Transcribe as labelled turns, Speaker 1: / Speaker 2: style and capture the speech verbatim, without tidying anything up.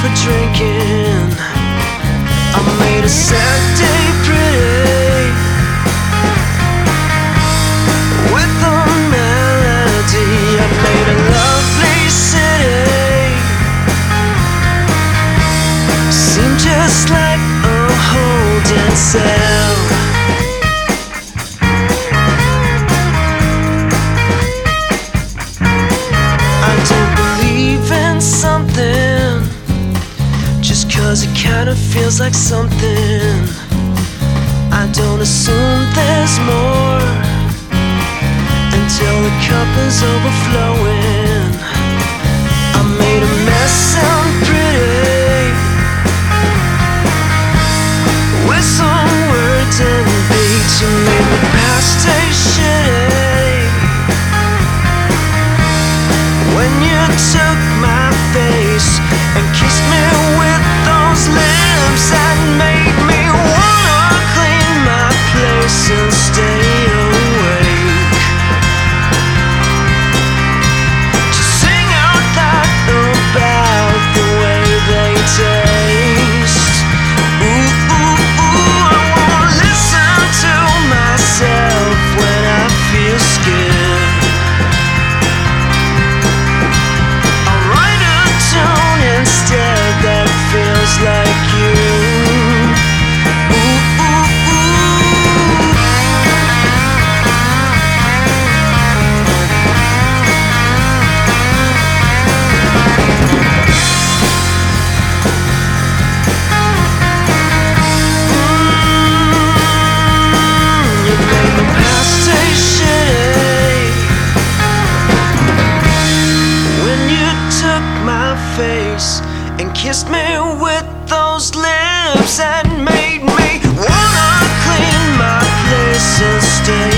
Speaker 1: for drinking. I made a sad day pretty with a melody. I made a lovely city seem just like a holding cell. I don't believe in something just cause it kinda feels like something. I don't assume there's more until the cup is overflowing. I made a mess sound pretty with some words and beats. You made my past taste shitty when you took my face and kissed me with those lips that made me wanna clean my place and stay awake to sing out loud about the way they taste. Ooh, ooh, ooh, I won't listen to myself when I feel scared. I'll write a tune instead that feels like you. Ooh, ooh, ooh. Mm, you made my past taste shitty when you took my face and kissed me with those lips that made me wanna clean my place and stay